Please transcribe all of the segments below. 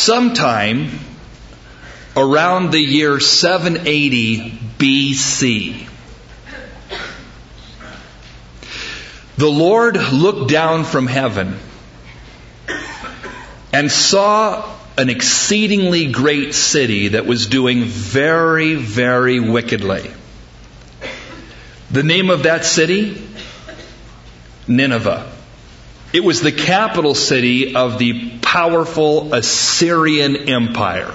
sometime around the year 780 BC, the Lord looked down from heaven and saw an exceedingly great city that was doing very, very wickedly. The name of that city? Nineveh. It was the capital city of the powerful Assyrian Empire.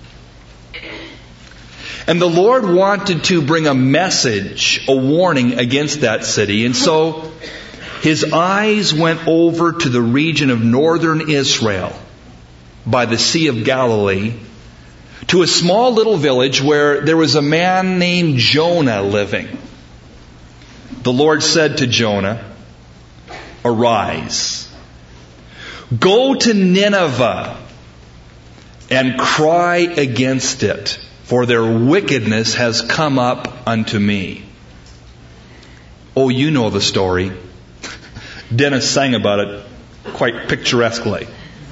And the Lord wanted to bring a message, a warning against that city. And so His eyes went over to the region of northern Israel by the Sea of Galilee, to a small little village where there was a man named Jonah living. The Lord said to Jonah, "Arise, go to Nineveh and cry against it, for their wickedness has come up unto me." Oh, you know the story. Dennis sang about it quite picturesquely.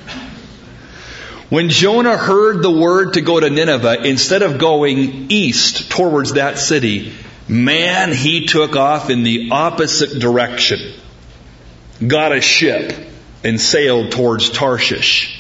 When Jonah heard the word to go to Nineveh, instead of going east towards that city, man, he took off in the opposite direction. Got a ship and sailed towards Tarshish.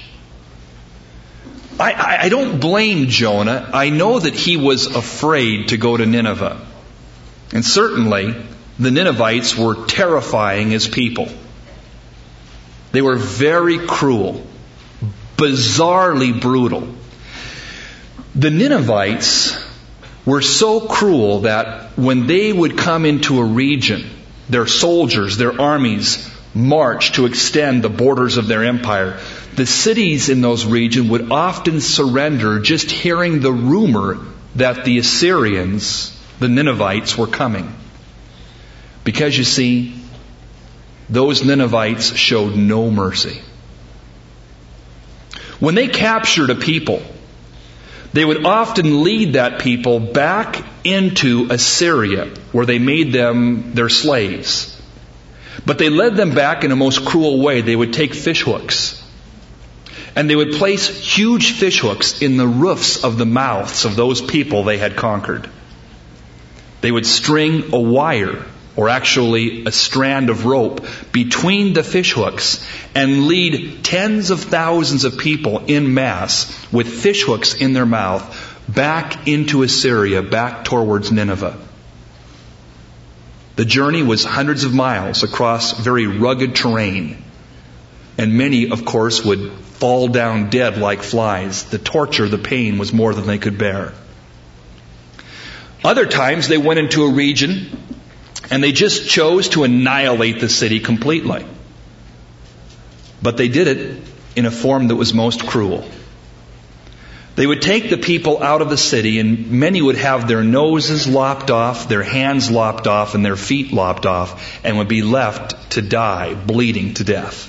I don't blame Jonah. I know that he was afraid to go to Nineveh. And certainly, the Ninevites were terrifying as people. They were very cruel, bizarrely brutal. The Ninevites were so cruel that when they would come into a region, their soldiers, their armies marched to extend the borders of their empire. The cities in those regions would often surrender just hearing the rumor that the Assyrians, the Ninevites, were coming. Because you see, those Ninevites showed no mercy. When they captured a people, they would often lead that people back into Assyria, where they made them their slaves. But they led them back in a most cruel way. They would take fish hooks, and they would place huge fish hooks in the roofs of the mouths of those people they had conquered. They would string a wire, or actually a strand of rope, between the fish hooks and lead tens of thousands of people in mass with fish hooks in their mouth back into Assyria, back towards Nineveh. The journey was hundreds of miles across very rugged terrain, and many, of course, would fall down dead like flies. The torture, the pain was more than they could bear. Other times they went into a region and they just chose to annihilate the city completely. But they did it in a form that was most cruel. They would take the people out of the city, and many would have their noses lopped off, their hands lopped off, and their feet lopped off, and would be left to die, bleeding to death.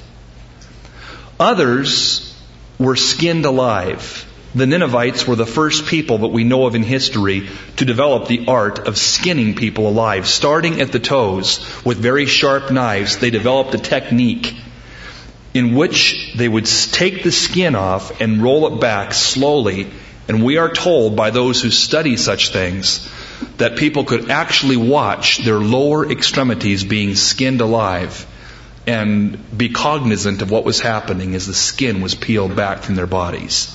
Others were skinned alive. The Ninevites were the first people that we know of in history to develop the art of skinning people alive. Starting at the toes with very sharp knives, they developed a technique in which they would take the skin off and roll it back slowly. And we are told by those who study such things that people could actually watch their lower extremities being skinned alive and be cognizant of what was happening as the skin was peeled back from their bodies.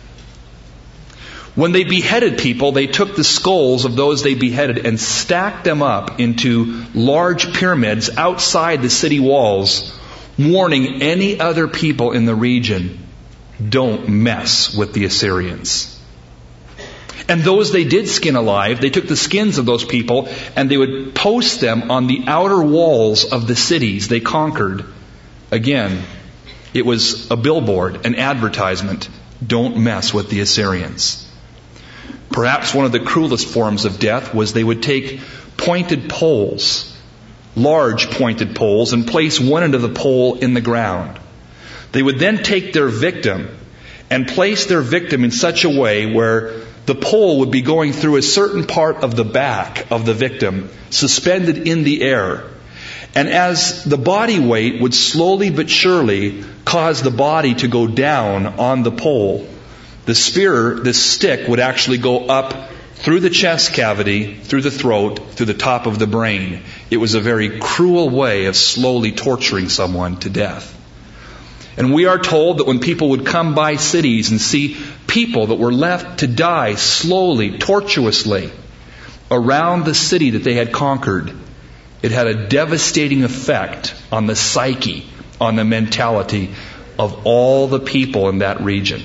When they beheaded people, they took the skulls of those they beheaded and stacked them up into large pyramids outside the city walls, warning any other people in the region, don't mess with the Assyrians. And those they did skin alive, they took the skins of those people and they would post them on the outer walls of the cities they conquered. Again, it was a billboard, an advertisement. Don't mess with the Assyrians. Perhaps one of the cruelest forms of death was they would take pointed poles, large pointed poles, and place one end of the pole in the ground. They would then take their victim and place their victim in such a way where the pole would be going through a certain part of the back of the victim, suspended in the air. And as the body weight would slowly but surely cause the body to go down on the pole, the spear, this stick, would actually go up through the chest cavity, through the throat, through the top of the brain. It was a very cruel way of slowly torturing someone to death. And we are told that when people would come by cities and see people that were left to die slowly, tortuously, around the city that they had conquered, it had a devastating effect on the psyche, on the mentality of all the people in that region.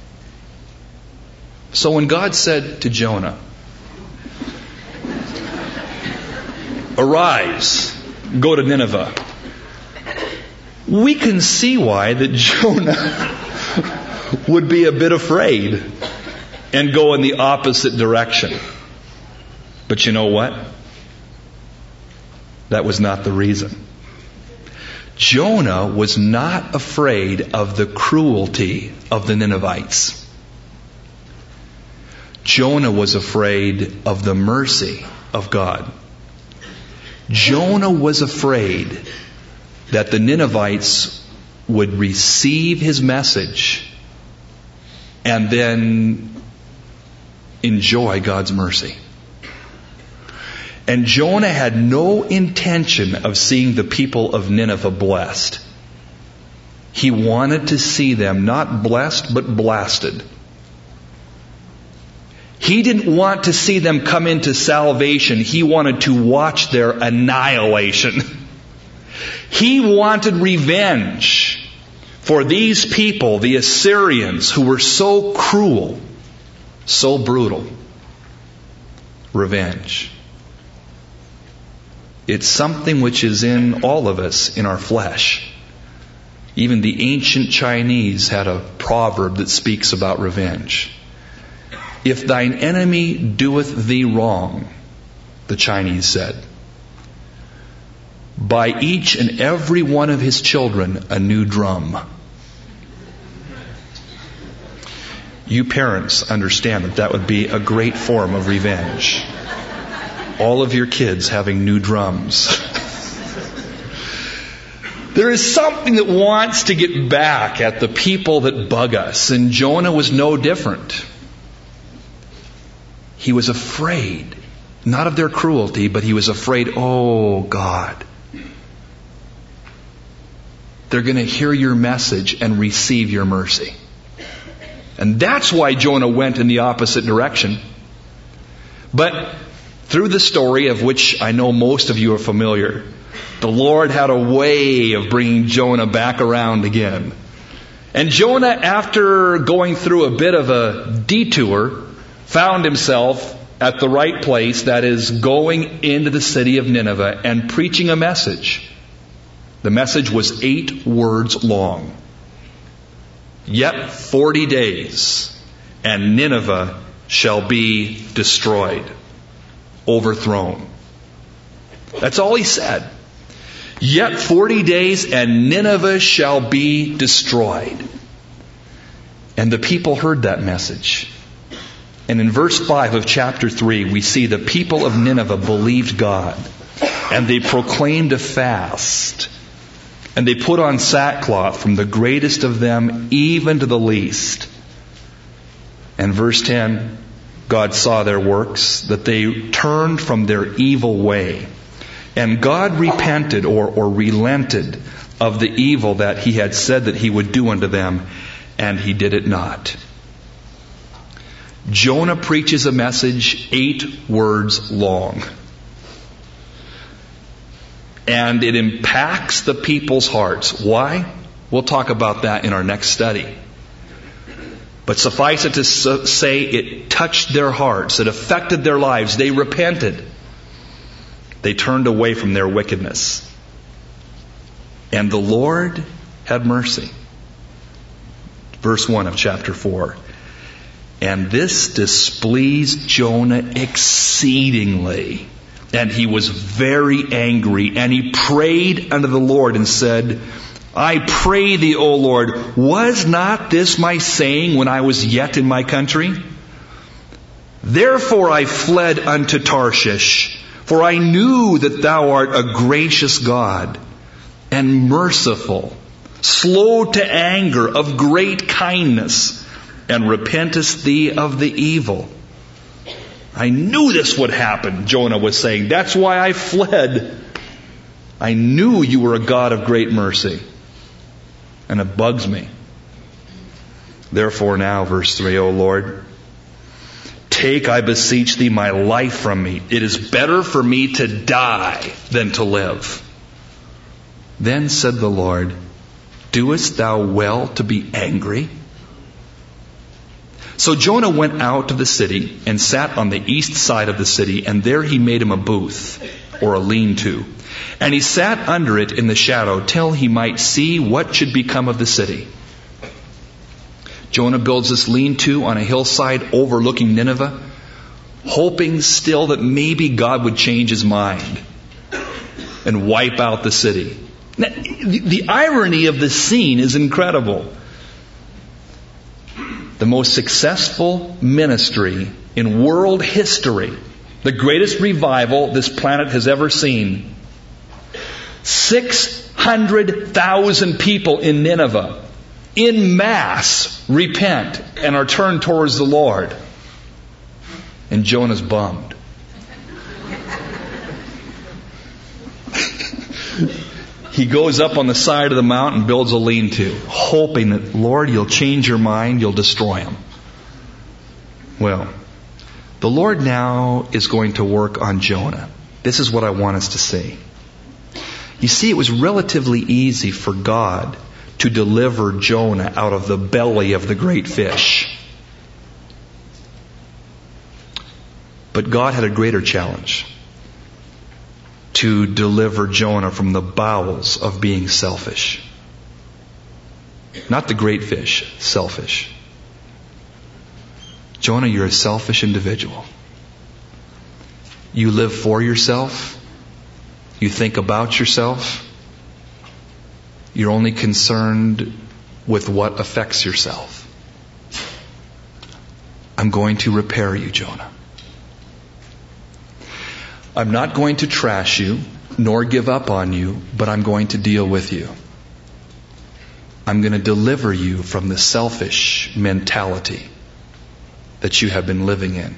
So when God said to Jonah, "Arise, go to Nineveh," we can see why that Jonah would be a bit afraid and go in the opposite direction. But you know what? That was not the reason. Jonah was not afraid of the cruelty of the Ninevites. Jonah was afraid of the mercy of God. Jonah was afraid that the Ninevites would receive his message and then enjoy God's mercy. And Jonah had no intention of seeing the people of Nineveh blessed. He wanted to see them not blessed, but blasted. He didn't want to see them come into salvation. He wanted to watch their annihilation. He wanted revenge for these people, the Assyrians, who were so cruel, so brutal. Revenge. It's something which is in all of us, in our flesh. Even the ancient Chinese had a proverb that speaks about revenge. "If thine enemy doeth thee wrong," the Chinese said, "buy each and every one of his children a new drum." You parents understand that that would be a great form of revenge. All of your kids having new drums. There is something that wants to get back at the people that bug us, and Jonah was no different. He was afraid, not of their cruelty, but he was afraid, oh God, they're going to hear your message and receive your mercy. And that's why Jonah went in the opposite direction. But through the story, of which I know most of you are familiar, the Lord had a way of bringing Jonah back around again. And Jonah, after going through a bit of a detour, found himself at the right place, that is, going into the city of Nineveh and preaching a message. The message was 8 words long. "Yet 40 days, and Nineveh shall be destroyed," overthrown. That's all he said. Yet 40 days, and Nineveh shall be destroyed. And the people heard that message. And in verse 5 of chapter 3, we see the people of Nineveh believed God. And they proclaimed a fast. And they put on sackcloth, from the greatest of them even to the least. And verse 10, God saw their works, that they turned from their evil way. And God repented or relented of the evil that he had said that he would do unto them, and he did it not. Jonah preaches a message 8 words long. And it impacts the people's hearts. Why? We'll talk about that in our next study. But suffice it to say, it touched their hearts. It affected their lives. They repented. They turned away from their wickedness. And the Lord had mercy. Verse 1 of chapter 4. And this displeased Jonah exceedingly. And he was very angry. And he prayed unto the Lord and said, I pray thee, O Lord, was not this my saying when I was yet in my country? Therefore I fled unto Tarshish, for I knew that thou art a gracious God and merciful, slow to anger, of great kindness, and repentest thee of the evil. I knew this would happen, Jonah was saying. That's why I fled. I knew you were a God of great mercy. And it bugs me. Therefore now, verse 3, O Lord, take, I beseech thee, my life from me. It is better for me to die than to live. Then said the Lord, doest thou well to be angry? So Jonah went out of the city and sat on the east side of the city, and there he made him a booth, or a lean-to. And he sat under it in the shadow till he might see what should become of the city. Jonah builds this lean-to on a hillside overlooking Nineveh, hoping still that maybe God would change his mind and wipe out the city. Now, the irony of this scene is incredible. The most successful ministry in world history, the greatest revival this planet has ever seen. 600,000 people in Nineveh, in mass, repent and are turned towards the Lord. And Jonah's bummed. He goes up on the side of the mountain and builds a lean-to, hoping that, Lord, you'll change your mind, you'll destroy him. Well, the Lord now is going to work on Jonah. This is what I want us to see. You see, it was relatively easy for God to deliver Jonah out of the belly of the great fish. But God had a greater challenge: to deliver Jonah from the bowels of being selfish. Not the great fish, selfish. Jonah, you're a selfish individual. You live for yourself. You think about yourself. You're only concerned with what affects yourself. I'm going to repair you, Jonah. I'm not going to trash you, nor give up on you, but I'm going to deal with you. I'm going to deliver you from the selfish mentality that you have been living in.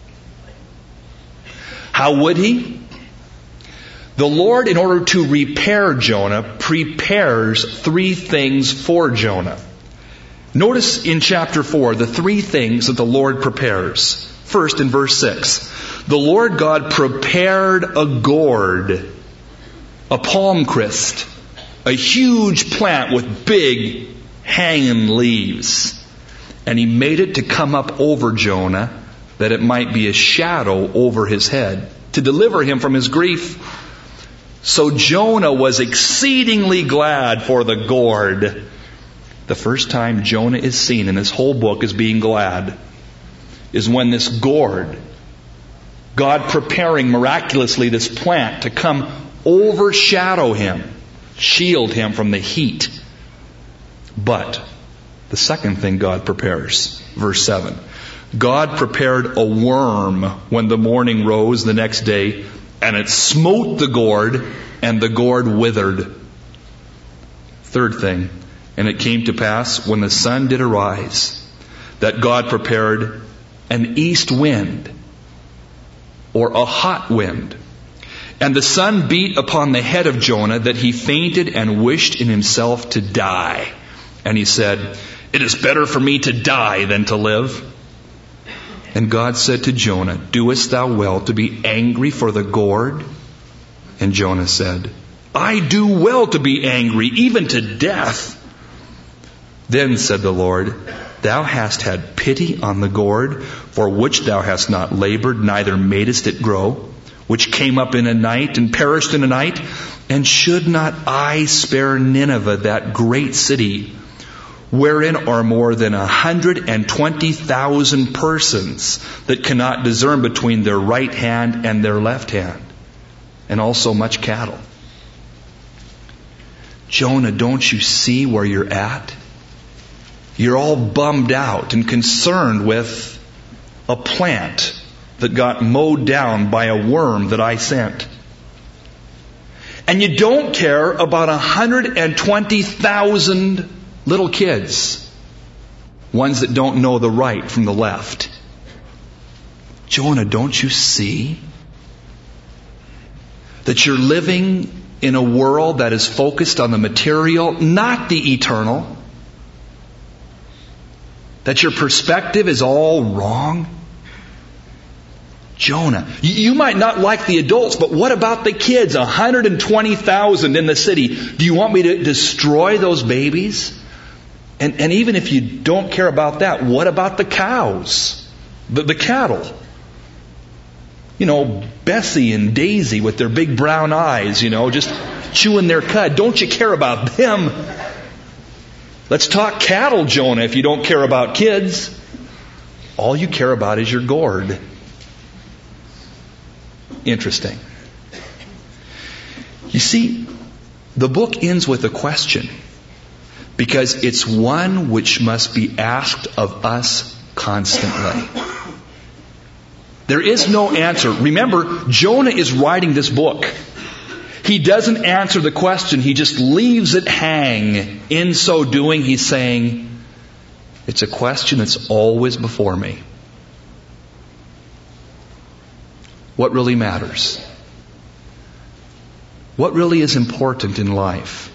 How would he? The Lord, in order to repair Jonah, prepares three things for Jonah. Notice in chapter 4 the three things that the Lord prepares. First, in verse 6, the Lord God prepared a gourd, a palm crist, a huge plant with big hanging leaves. And he made it to come up over Jonah, that it might be a shadow over his head, to deliver him from his grief. So Jonah was exceedingly glad for the gourd. The first time Jonah is seen in this whole book as being glad is when this gourd, God preparing miraculously this plant to come overshadow him, shield him from the heat. But the second thing God prepares, verse 7, God prepared a worm when the morning rose the next day, and it smote the gourd, and the gourd withered. Third thing, and it came to pass when the sun did arise, that God prepared an east wind, or a hot wind. And the sun beat upon the head of Jonah, that he fainted and wished in himself to die. And he said, it is better for me to die than to live. And God said to Jonah, doest thou well to be angry for the gourd? And Jonah said, I do well to be angry, even to death. Then said the Lord, thou hast had pity on the gourd, for which thou hast not labored, neither madest it grow, which came up in a night and perished in a night. And should not I spare Nineveh, that great city, wherein are more than 120,000 persons that cannot discern between their right hand and their left hand, and also much cattle? Jonah, don't you see where you're at? You're all bummed out and concerned with a plant that got mowed down by a worm that I sent. And you don't care about 120,000 little kids Ones that don't know the right from the left. Jonah, don't you see that you're living in a world that is focused on the material, not the eternal? That your perspective is all wrong? Jonah, you might not like the adults, but what about the kids? 120,000 in the city. Do you want me to destroy those babies? And even if you don't care about that, what about the cows? The cattle? Bessie and Daisy with their big brown eyes, just chewing their cud. Don't you care about them? Let's talk cattle, Jonah, if you don't care about kids. All you care about is your gourd. Interesting. You see, the book ends with a question because it's one which must be asked of us constantly. There is no answer. Remember, Jonah is writing this book. He doesn't answer the question. He just leaves it hang. In so doing, he's saying, it's a question that's always before me. What really matters? What really is important in life?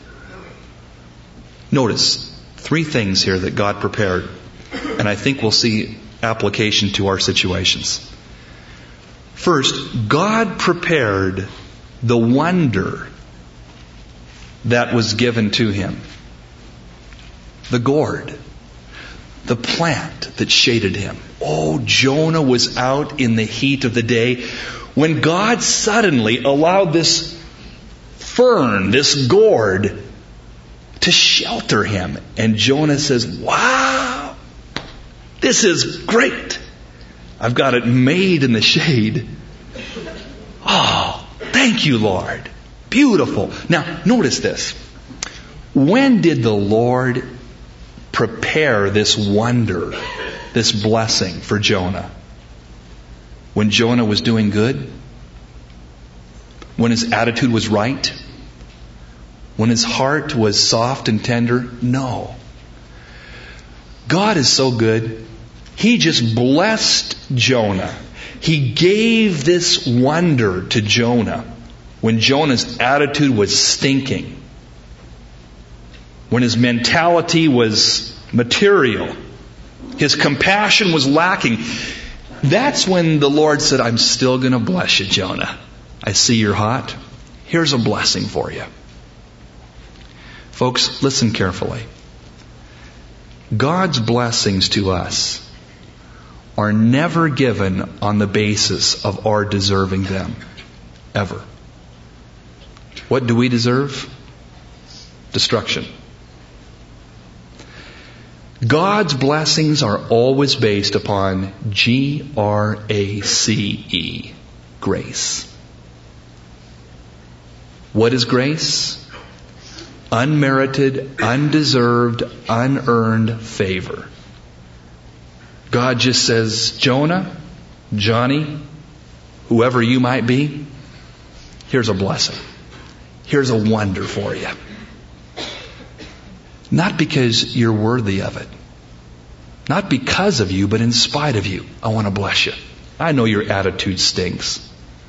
Notice 3 things here that God prepared, and I think we'll see application to our situations. First, God prepared the wonder that was given to him. The gourd. The plant that shaded him. Oh, Jonah was out in the heat of the day when God suddenly allowed this fern, this gourd, to shelter him. And Jonah says, wow, this is great. I've got it made in the shade. Oh, thank you, Lord. Beautiful. Now, notice this. When did the Lord prepare this wonder, this blessing for Jonah? When Jonah was doing good? When his attitude was right? When his heart was soft and tender? No. God is so good. He just blessed Jonah. He gave this wonder to Jonah when Jonah's attitude was stinking. When his mentality was material. His compassion was lacking. That's when the Lord said, I'm still going to bless you, Jonah. I see you're hot. Here's a blessing for you. Folks, listen carefully. God's blessings to us are never given on the basis of our deserving them. Ever. What do we deserve? Destruction. God's blessings are always based upon Grace. Grace. What is grace? Unmerited, undeserved, unearned favor. God just says, Jonah, Johnny, whoever you might be, here's a blessing. Here's a wonder for you. Not because you're worthy of it. Not because of you, but in spite of you. I want to bless you. I know your attitude stinks.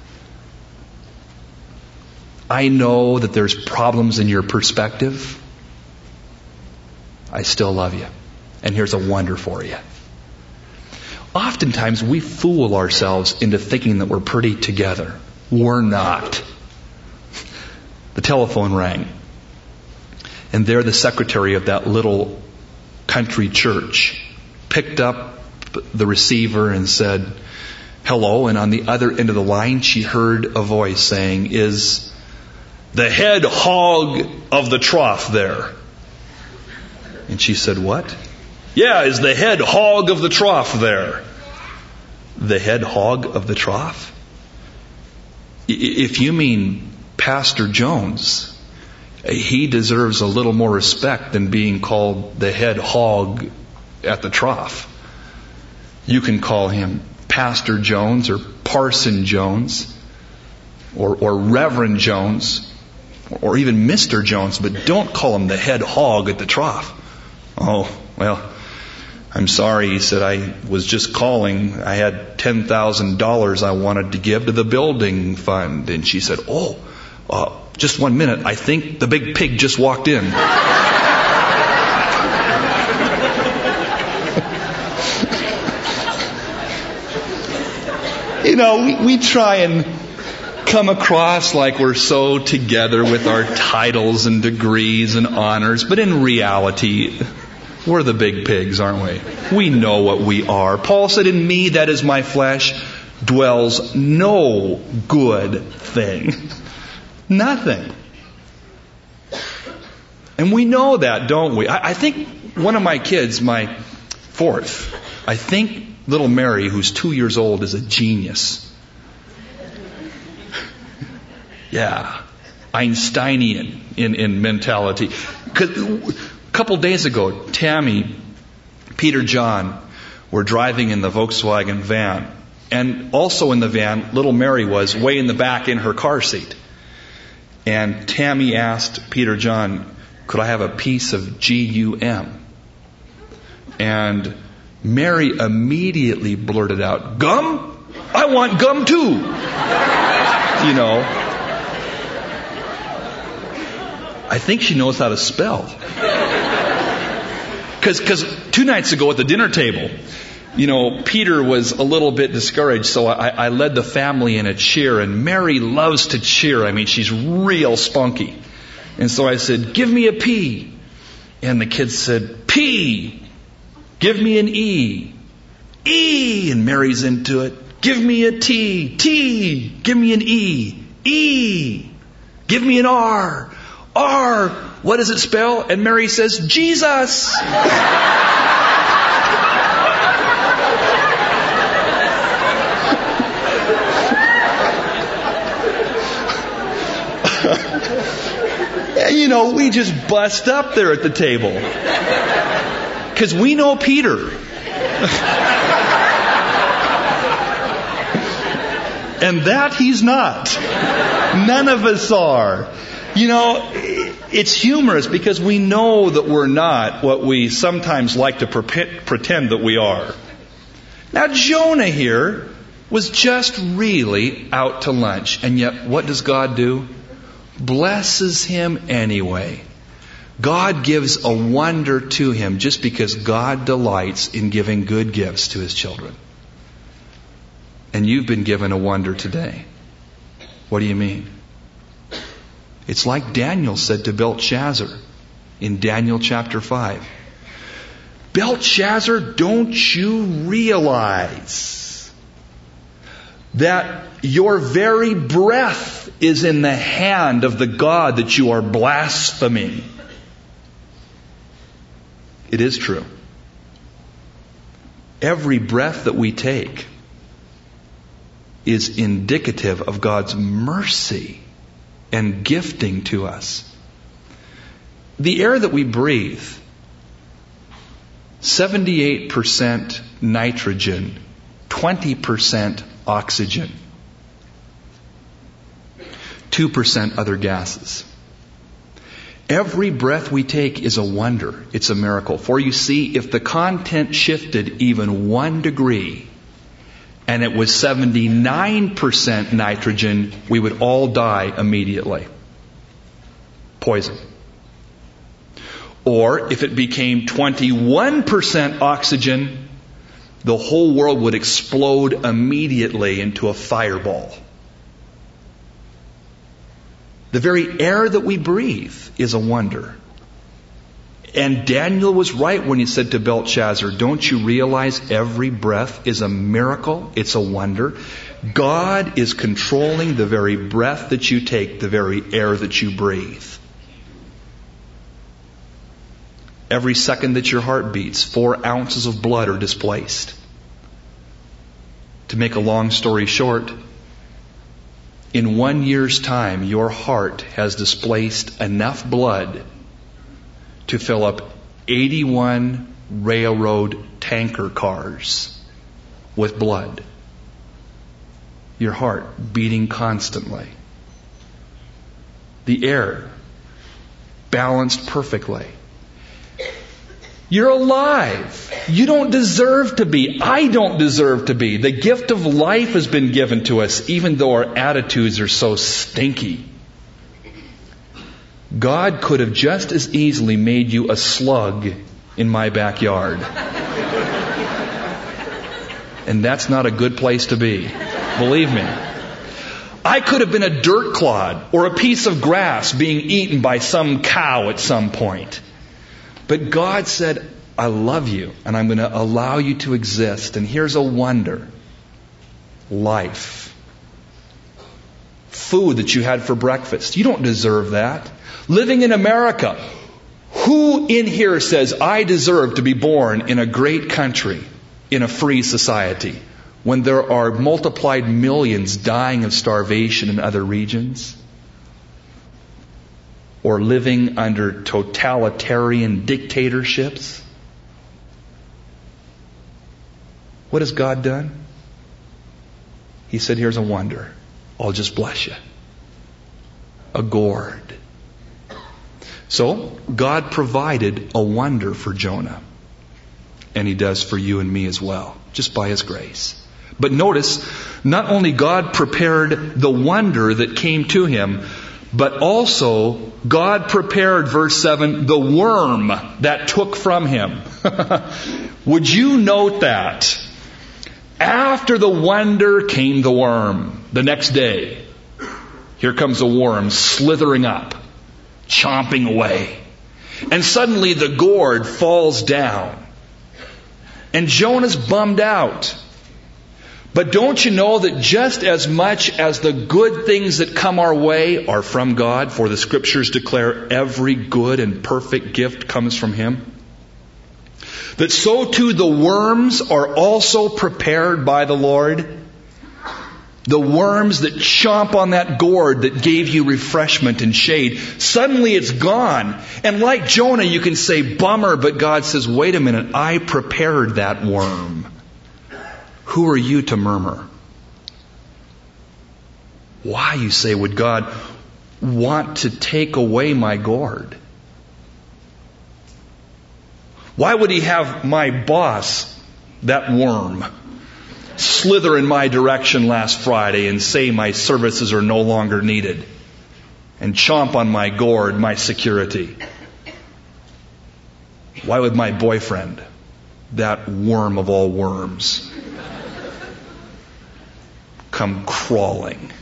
I know that there's problems in your perspective. I still love you. And here's a wonder for you. Oftentimes we fool ourselves into thinking that we're pretty together. We're not. The telephone rang. And there the secretary of that little country church picked up the receiver and said, hello. And on the other end of the line, she heard a voice saying, is the head hog of the trough there? And she said, what? Yeah, is the head hog of the trough there? The head hog of the trough? If you mean Pastor Jones, he deserves a little more respect than being called the head hog at the trough. You can call him Pastor Jones or Parson Jones or Reverend Jones or even Mr. Jones, but don't call him the head hog at the trough. Oh, well, I'm sorry, he said, I was just calling. I had $10,000 I wanted to give to the building fund. And she said, just 1 minute. I think the big pig just walked in. We try and come across like we're so together with our titles and degrees and honors, but in reality, we're the big pigs, aren't we? We know what we are. Paul said, in me, that is my flesh, dwells no good thing. Nothing. And we know that, don't we? I think one of my kids, my fourth, I think little Mary, who's 2 years old, is a genius. Yeah. Einsteinian in mentality. 'Cause a couple days ago, Tammy, Peter, John were driving in the Volkswagen van. And also in the van, little Mary was way in the back in her car seat. And Tammy asked Peter, John, could I have a piece of GUM? And Mary immediately blurted out, gum? I want gum too. I think she knows how to spell. Because 2 nights ago at the dinner table, Peter was a little bit discouraged, so I led the family in a cheer, and Mary loves to cheer. I mean, she's real spunky. And so I said, give me a P. And the kids said, P. Give me an E. E. And Mary's into it. Give me a T. T. Give me an E. E. Give me an R. R. What does it spell? And Mary says, Jesus. We just bust up there at the table. Because we know Peter. And that he's not. None of us are. It's humorous because we know that we're not what we sometimes like to pretend that we are. Now, Jonah here was just really out to lunch. And yet, what does God do? Blesses him anyway. God gives a wonder to him just because God delights in giving good gifts to his children. And you've been given a wonder today. What do you mean? It's like Daniel said to Belshazzar in Daniel chapter 5. Belshazzar, don't you realize that your very breath is in the hand of the God that you are blaspheming? It is true. Every breath that we take is indicative of God's mercy and gifting to us. The air that we breathe, 78% nitrogen, 20% oxygen, 2% other gases. Every breath we take is a wonder. It's a miracle. For you see, if the content shifted even 1 degree, and it was 79% nitrogen, we would all die immediately. Poison. Or if it became 21% oxygen, the whole world would explode immediately into a fireball. The very air that we breathe is a wonder. And Daniel was right when he said to Belshazzar, don't you realize every breath is a miracle? It's a wonder. God is controlling the very breath that you take, the very air that you breathe. Every second that your heart beats, 4 ounces of blood are displaced. To make a long story short, in 1 year's time, your heart has displaced enough blood to fill up 81 railroad tanker cars with blood. Your heart beating constantly. The air balanced perfectly. You're alive. You don't deserve to be. I don't deserve to be. The gift of life has been given to us, even though our attitudes are so stinky. God could have just as easily made you a slug in my backyard. And that's not a good place to be. Believe me. I could have been a dirt clod or a piece of grass being eaten by some cow at some point. But God said, I love you and I'm going to allow you to exist. And here's a wonder. Life. Food that you had for breakfast. You don't deserve that. Living in America. Who in here says, I deserve to be born in a great country, in a free society, when there are multiplied millions dying of starvation in other regions? Or living under totalitarian dictatorships? What has God done? He said, here's a wonder. I'll just bless you. A gourd. So, God provided a wonder for Jonah. And He does for you and me as well, just by His grace. But notice, not only God prepared the wonder that came to him, but also God prepared, verse 7, the worm that took from him. Would you note that? After the wonder came the worm. The next day, here comes a worm slithering up, chomping away. And suddenly the gourd falls down. And Jonah's bummed out. But don't you know that just as much as the good things that come our way are from God, for the Scriptures declare every good and perfect gift comes from Him, that so too the worms are also prepared by the Lord? The worms that chomp on that gourd that gave you refreshment and shade, suddenly it's gone. And like Jonah, you can say, bummer, but God says, wait a minute, I prepared that worm. Who are you to murmur? Why, you say, would God want to take away my gourd? Why would He have my boss, that worm, slither in my direction last Friday and say my services are no longer needed and chomp on my gourd, my security? Why would my boyfriend, that worm of all worms, come crawling,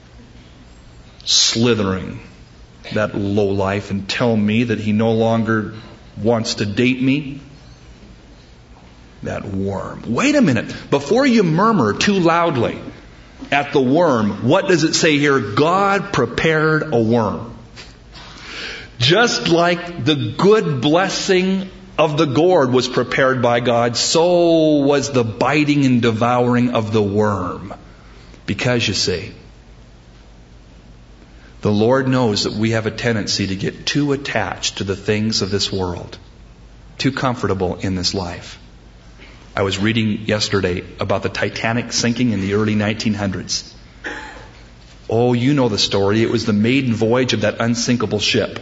slithering, that lowlife, and tell me that he no longer wants to date me? That worm. Wait a minute. Before you murmur too loudly at the worm, what does it say here? God prepared a worm. Just like the good blessing of the gourd was prepared by God, so was the biting and devouring of the worm. Because, you see, the Lord knows that we have a tendency to get too attached to the things of this world, too comfortable in this life. I was reading yesterday about the Titanic sinking in the early 1900s. Oh, you know the story. It was the maiden voyage of that unsinkable ship.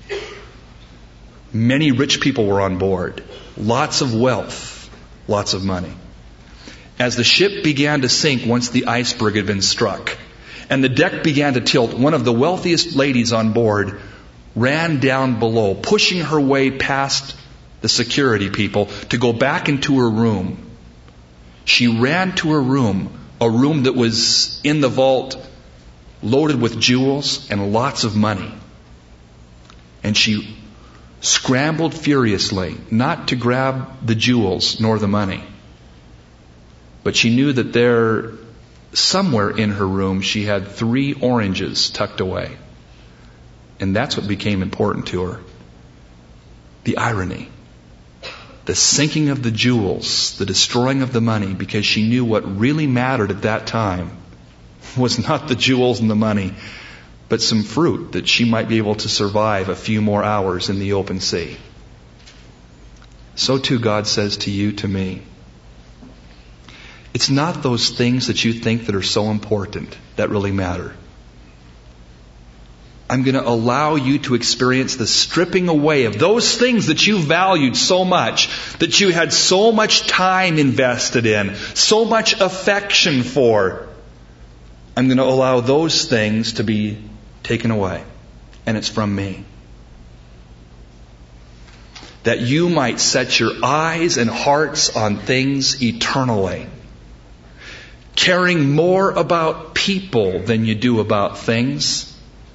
Many rich people were on board. Lots of wealth. Lots of money. As the ship began to sink once the iceberg had been struck, and the deck began to tilt, one of the wealthiest ladies on board ran down below, pushing her way past the security people to go back into her room. She ran to her room, a room that was in the vault, loaded with jewels and lots of money. And she scrambled furiously, not to grab the jewels nor the money. But she knew that there, somewhere in her room, she had 3 oranges tucked away. And that's what became important to her. The irony. The sinking of the jewels, the destroying of the money, because she knew what really mattered at that time was not the jewels and the money, but some fruit that she might be able to survive a few more hours in the open sea. So too God says to you, to me, it's not those things that you think that are so important that really matter. I'm going to allow you to experience the stripping away of those things that you valued so much, that you had so much time invested in, so much affection for. I'm going to allow those things to be taken away. And it's from me. That you might set your eyes and hearts on things eternally. Caring more about people than you do about things.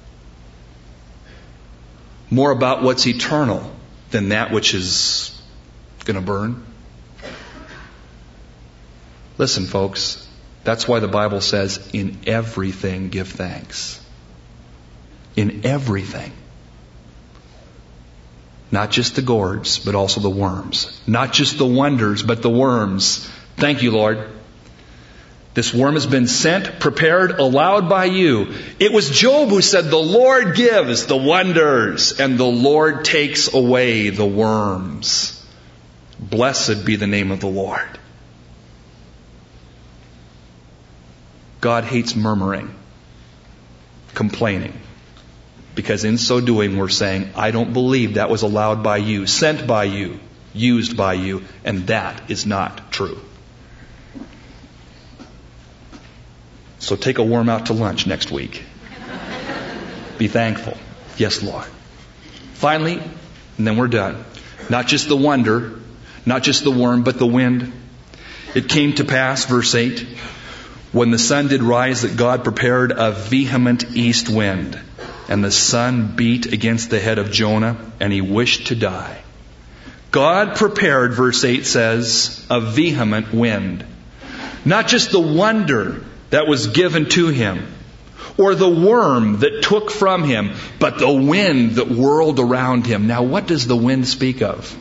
More about what's eternal than that which is going to burn. Listen, folks, that's why the Bible says, in everything give thanks. In everything. Not just the gourds, but also the worms. Not just the wonders, but the worms. Thank you, Lord. This worm has been sent, prepared, allowed by you. It was Job who said, the Lord gives the wonders, and the Lord takes away the worms. Blessed be the name of the Lord. God hates murmuring, complaining. Because in so doing, we're saying, I don't believe that was allowed by you, sent by you, used by you, and that is not true. So take a worm out to lunch next week. Be thankful. Yes, Lord. Finally, and then we're done. Not just the wonder, not just the worm, but the wind. It came to pass, verse 8, when the sun did rise, that God prepared a vehement east wind, and the sun beat against the head of Jonah, and he wished to die. God prepared, verse 8 says, a vehement wind. Not just the wonder that was given to him, or the worm that took from him, but the wind that whirled around him. Now, what does the wind speak of?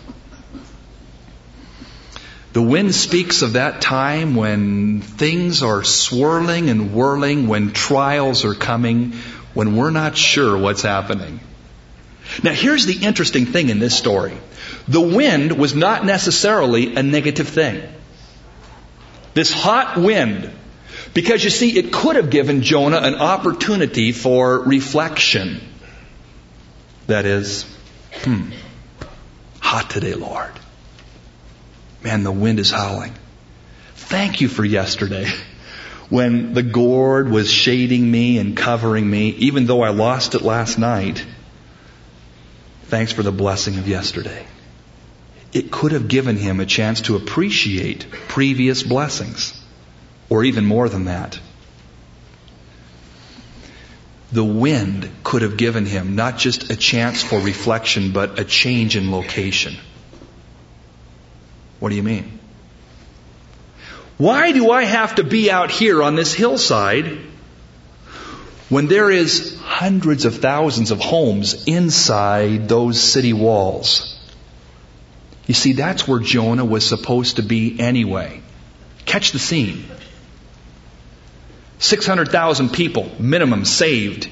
The wind speaks of that time when things are swirling and whirling, when trials are coming, when we're not sure what's happening. Now, here's the interesting thing in this story. The wind was not necessarily a negative thing. This hot wind, because you see, it could have given Jonah an opportunity for reflection. That is, hot today, Lord. Man, the wind is howling. Thank you for yesterday, when the gourd was shading me and covering me, even though I lost it last night. Thanks for the blessing of yesterday. It could have given him a chance to appreciate previous blessings. Or even more than that. The wind could have given him not just a chance for reflection, but a change in location. What do you mean? Why do I have to be out here on this hillside when there is hundreds of thousands of homes inside those city walls? You see, that's where Jonah was supposed to be anyway. Catch the scene. 600,000 people, minimum, saved.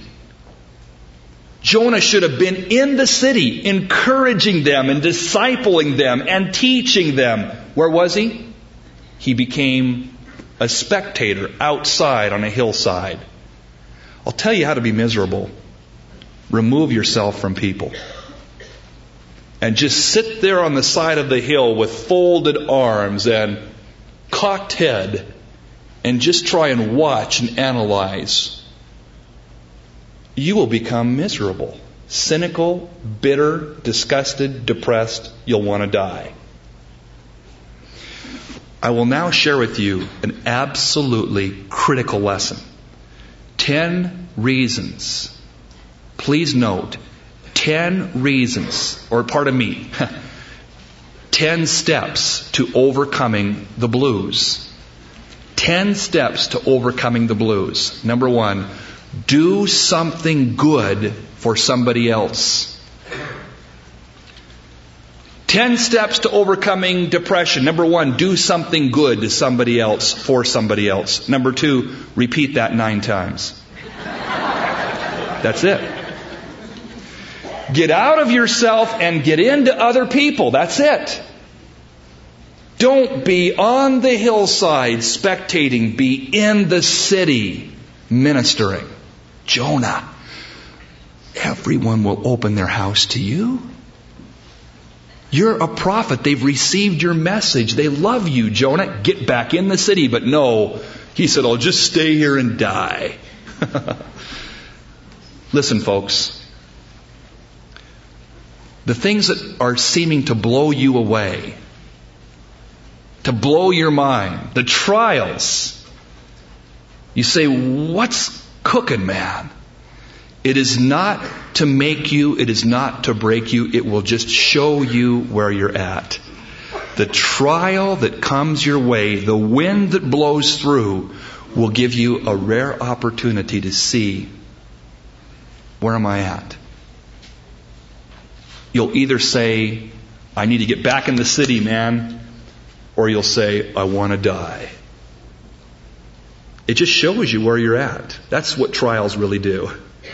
Jonah should have been in the city, encouraging them and discipling them and teaching them. Where was he? He became a spectator outside on a hillside. I'll tell you how to be miserable. Remove yourself from people. And just sit there on the side of the hill with folded arms and cocked head. And just try and watch and analyze. You will become miserable, cynical, bitter, disgusted, depressed. You'll want to die. I will now share with you an absolutely critical lesson. 10 reasons. Please note, 10 reasons, or pardon me, 10 steps to overcoming the blues. 10 steps to overcoming the blues. Number 1, do something good for somebody else. 10 steps to overcoming depression. Number 1, do something good to somebody else, for somebody else. Number 2, repeat that 9 times. That's it. Get out of yourself and get into other people. That's it. Don't be on the hillside spectating. Be in the city ministering. Jonah. everyone will open their house to you. You're a prophet. They've received your message. They love you, Jonah. Get back in the city. But no, he said, I'll just stay here and die. Listen, folks. The things that are seeming to blow you away, to blow your mind, the trials, you say, what's cooking, man? It is not to make you, it is not to break you, it will just show you where you're at. The trial that comes your way, the wind that blows through, will give you a rare opportunity to see, where am I at? You'll either say, I need to get back in the city, man, or you'll say, I want to die. It just shows you where you're at. That's what trials really do.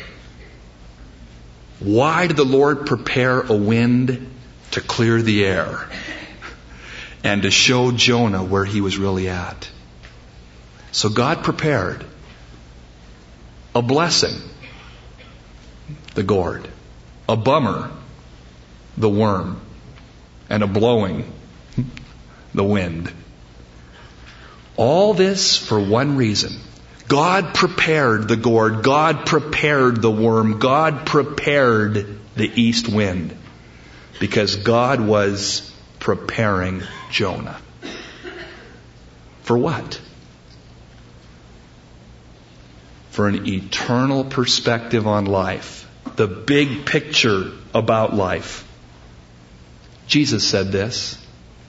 Why did the Lord prepare a wind? To clear the air and to show Jonah where he was really at. So God prepared a blessing, the gourd, a bummer, the worm, and a blowing, the wind. All this for one reason. God prepared the gourd. God prepared the worm. God prepared the east wind. Because God was preparing Jonah. For what? For an eternal perspective on life. The big picture about life. Jesus said this.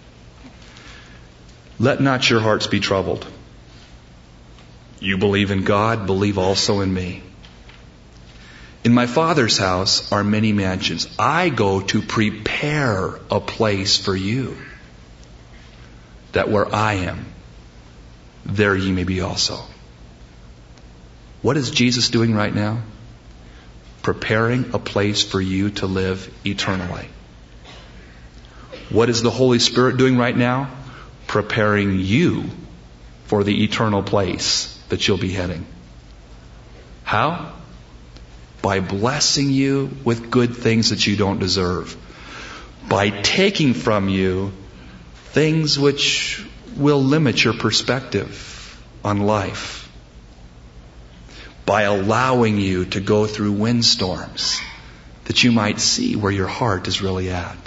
Let not your hearts be troubled. You believe in God, believe also in me. In my Father's house are many mansions. I go to prepare a place for you, that where I am, there ye may be also. What is Jesus doing right now? Preparing a place for you to live eternally. What is the Holy Spirit doing right now? Preparing you for the eternal place that you'll be heading. How? By blessing you with good things that you don't deserve. By taking from you things which will limit your perspective on life. By allowing you to go through windstorms that you might see where your heart is really at.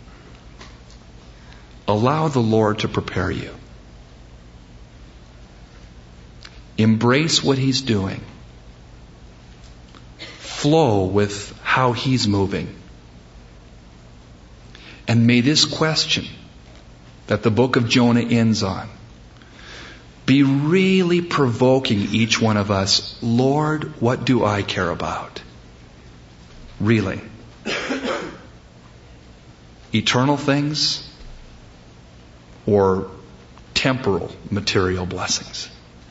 Allow the Lord to prepare you. Embrace what He's doing. Flow with how He's moving. And may this question that the book of Jonah ends on be really provoking each one of us. Lord, what do I care about? Really. Eternal things or temporal material blessings?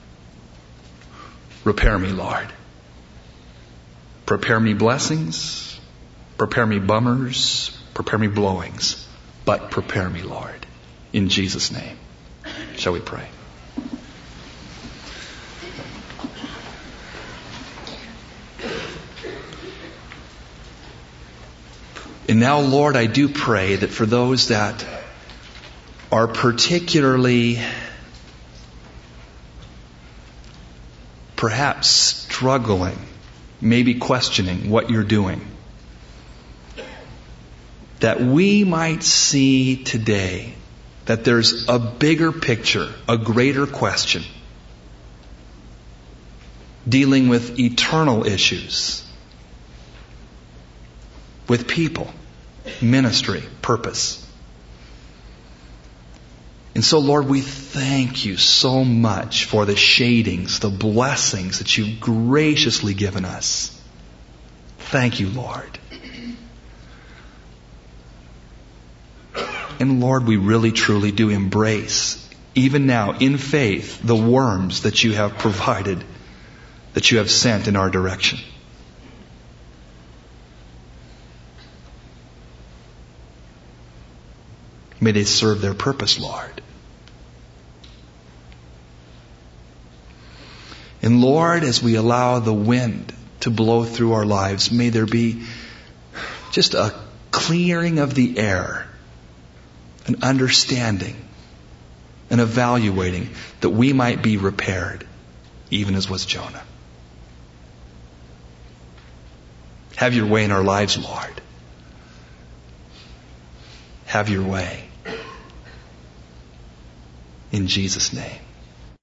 Repair me, Lord. Prepare me blessings. Prepare me bummers. Prepare me blowings. But prepare me, Lord. In Jesus' name. Shall we pray? And now, Lord, I do pray that for those that are particularly perhaps struggling, maybe questioning what you're doing, that we might see today that there's a bigger picture, a greater question, dealing with eternal issues, with people, ministry, purpose. And so, Lord, we thank you so much for the shadings, the blessings that you've graciously given us. Thank you, Lord. And Lord, we really truly do embrace, even now in faith, the worms that you have provided, that you have sent in our direction. May they serve their purpose, Lord. And Lord, as we allow the wind to blow through our lives. May there be just a clearing of the air, an understanding, an evaluating, that we might be repaired, even as was Jonah. Have your way in our lives, Lord. Have your way. In Jesus' name.